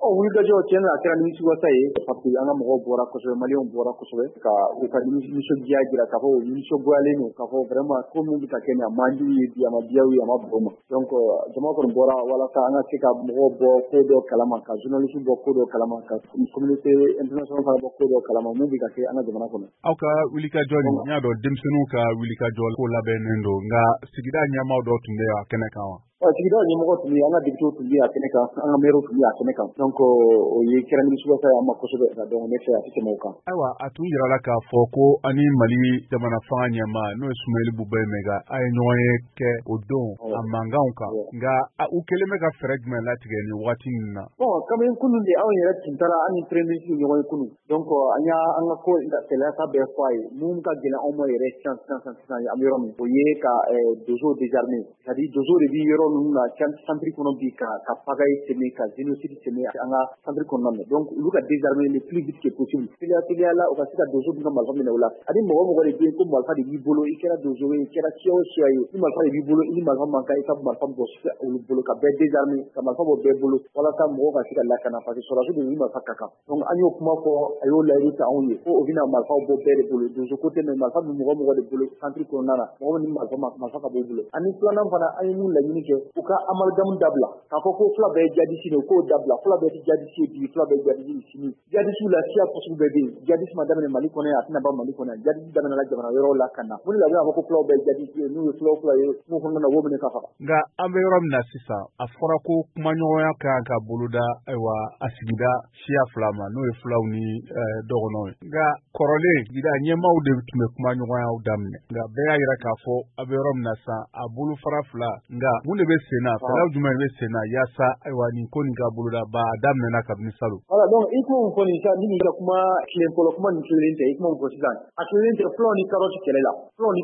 wulikajɔ tiɲɛ na a kɛra nimisiwasa ye parce que an ka mɔgɔw bɔra kosɛbɛ maliyɛnw bɔra kosɛbɛ ka u ka nisɔndiya jira k'a fɔ u nisɔngoyalen don k'a fɔ vraiment ko min bɛ ka kɛ nin a man d'u ye bi a ma diya u ye a ma bɛn u ma donc jama kɔni bɔra walasa an ka se ka mɔgɔw bɔ ko dɔ kalama ka journaliste bɔ ko dɔ kalama ka communauté internationale fana bɔ ko dɔ kalama min bɛ ka kɛ an ka jamana kɔnɔ. Aw ka wulikajɔ nin n y'a dɔn denmisɛnninw ka wulikajɔ ko labɛnnen don nka sigida ɲɛmaaw dɔ tun bɛ a kɛnɛ kan wa? Sigida ɲɛmɔgɔ tun bɛ yen, an ka député tun bɛ a kɛnɛ kan, an ka maire tun bɛ a kɛnɛ kan, donc o ye kɛra nimisiwasa ye an ma kosɛbɛ donc ne fɛ a tɛ tɛmɛ o kan. Ayiwa a tun yirala k'a fɔ ko ani Mali jamana fanga ɲɛmaa n'o ye Sumahila Bubakari Mayiga a ye ɲɔgɔn ye kɛ o don a mankanw kan nka u kɛlen bɛ ka fɛɛrɛ jumɛn latigɛ nin waati ninnu na? Bon kabini kunun de anw yɛrɛ tun taara an ni premier ministre ɲɔgɔn ye kunun donc an y'a an ka ko gɛlɛyata bɛɛ fɔ a ye mun ka gɛlɛn anw ma yɛrɛ sisan an bɛ yɔrɔ min o ye ka dozo désarmer c'est-à-dire dozo de bi yɔrɔ ninnu na centre kɔnɔ bi ka pagaille sɛmɛ ka génocide sɛmɛ an ka centre kɔnɔna na donc olu ka désarmer le plus vite que possible teliya la u ka se ka dozo dun ka marifa minɛ o la ani mɔgɔ de bɛ yen ko marifa de b'i bolo i kɛra dozo ye i kɛra siya o siya ye ni marifa de b'i bolo i ni marifa man kan i ka marifa bɔ olu bolo ka bɛɛ désarmer ka marifa bɔ bɛɛ bolo walasa mɔgɔw ka se ka lakana parce que sɔrɔdasi de ni marifa ka kan donc an y'o kuma fɔ a y'o layidu ta anw ye ko o bɛna marifaw bɔ bɛɛ de bolo dozo ko tɛ mais marifa bɛ mɔgɔ de bolo centre kɔnɔna na mɔgɔ ni marifa ka b'o bolo ani filanan fana an ye mun laɲini kɛ u ka amalgame dabila k'a fɔ ko fila bɛɛ ye jadisi de k'o dabila fila bɛɛ tɛ jadisi ye bi fila bɛɛ ye jadisi ye sini jadisiw la siya sugu bɛɛ bɛ yen jadisi ma daminɛ Mali kɔnɔ a tɛna ban Mali kɔnɔ jadisi daminɛna jamana yɔrɔw la ka na mun de la a fɔ ko fulaw bɛɛ ye jadisi ye n'u ye fila ye mun kɔnɔna na wo minɛ ka faga. Nka an bɛ yɔrɔ min na sisan a fɔra ko kumaɲɔgɔnya kan ka boloda ayiwa a sigida siya fila ma n'o ye fulaw ni dɔgɔnɔw ye nka kɔrɔlen sigida ɲɛmaaw de tun bɛ kumaɲɔgɔnyaw daminɛ nka bɛɛ y'a jira k'a fɔ a bɛ yɔrɔ min na sisan a bolofara fila nka mun de bɛ sen na fɛɛrɛw jumɛn bɛ sen na yaasa ayiwa nin ko nin ka boloda ba a daminɛna kabini salon. Voilà donc i kuma min fɔ nin sisan ni ka kuma tilen fɔlɔ kuma nin tilen tɛ i kuma min fɔ sisan a tilen tɛ fulaw ni karɔti kɛlɛ la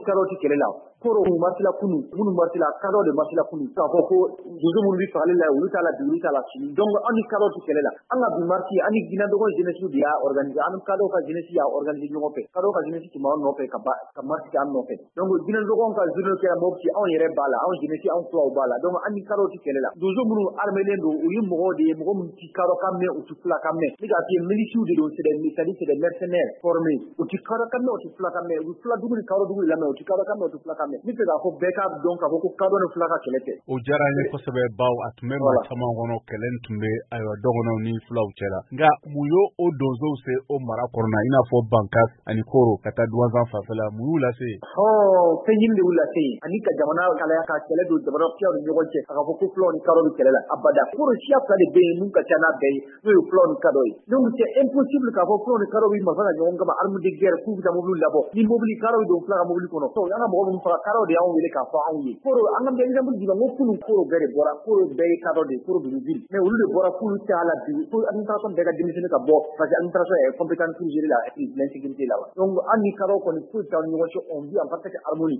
koro marsila kunu minnu marsila kadɔ de marsila kunu k'a fɔ ko dozo minnu bɛ fagali la olu t'a la bi olu t'a la sini donc an ni kadɔ tɛ kɛlɛ la an ka bi marsi an ni Guinée dɔgɔ jeunesse de y'a organiser an ni kadɔw ka jeunesse y'a organiser ɲɔgɔn fɛ kadɔw ka jeunesse tun b'an nɔfɛ ka marsi kɛ an nɔfɛ donc Guinée dɔgɔw ka journée kɛra Mopti anw yɛrɛ b'a la anw jeunesse anw fulaw b'a la donc an ni kadɔw tɛ kɛlɛ la dozo minnu armelen don u ye mɔgɔw de ye mɔgɔ minnu tɛ kadɔ kan mɛn u tɛ fula kan mɛn ni k'a f'i ye miliciens de don c'est des mercenaires formés u tɛ kadɔ kan mɛn u tɛ fula kan mɛn u bɛ fula dugu ni kadɔ dugu de lamɛn u tɛ kadɔ kan mɛn u tɛ fula kan mɛn ni fɛ k'a fɔ bɛɛ k'a dɔn k'a fɔ ko kadɔ ni fula ka kɛlɛ tɛ. O diyara n ye kosɛbɛ baw a tun bɛ maa caman kɔnɔ kɛlɛ tun bɛ ayiwa dɔgɔnɔw ni fulaw cɛla nka mun y'o o donsow se o mara kɔnɔna i n'a fɔ Bankas ani Koro ka taa Duwanzan fanfɛla mun y'u lase yen. Fɛn ɲini de y'u lase yen ani ka jamana kalaya ka kɛlɛ don jamana filaw ni ɲɔgɔn cɛ a ka fɔ ko fulaw ni kadɔ bɛ kɛlɛ la abada Koro siya fila de bɛ yen mun ka ca n'a bɛɛ ye n'o ye fulaw ni kadɔ ye donc c'est impossible k'a fɔ fulaw ni kadɔ bɛ marifa ta ɲɔgɔn kama arme de guerre k'u bɛ taa mobili labɔ ni mobili kadɔ bɛ don fula ka mobili kɔnɔ an ka mɔgɔ minnu faga kadɔ de y'anw wele k'a fɔ anw ye Koro an ka exemple d'i ma n ko kunun Koro bɛɛ de bɔra Koro bɛɛ ye kadɔ de Koro Biruville mais olu de bɔra k'olu t'a la bi ko administration bɛɛ ka démissionner ka bɔ parce que administration est compétente pour gérer l'insécurité là donc an ni kadɔ kɔni foyi t'an ni ɲɔgɔn cɛ on vit en parfaite harmonie.